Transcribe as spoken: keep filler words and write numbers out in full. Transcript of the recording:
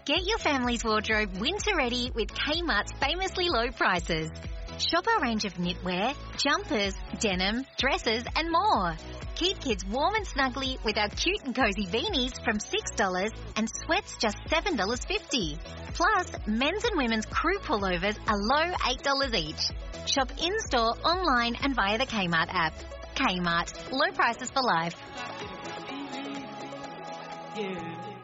Get your family's wardrobe winter ready with Kmart's famously low prices. Shop our range of knitwear, jumpers, denim, dresses and more. Keep kids warm and snuggly with our cute and cozy beanies from six dollars and sweats just seven dollars fifty. Plus, men's and women's crew pullovers are low eight dollars each. Shop in-store, online and via the Kmart app. Kmart. Low prices for life. Yeah.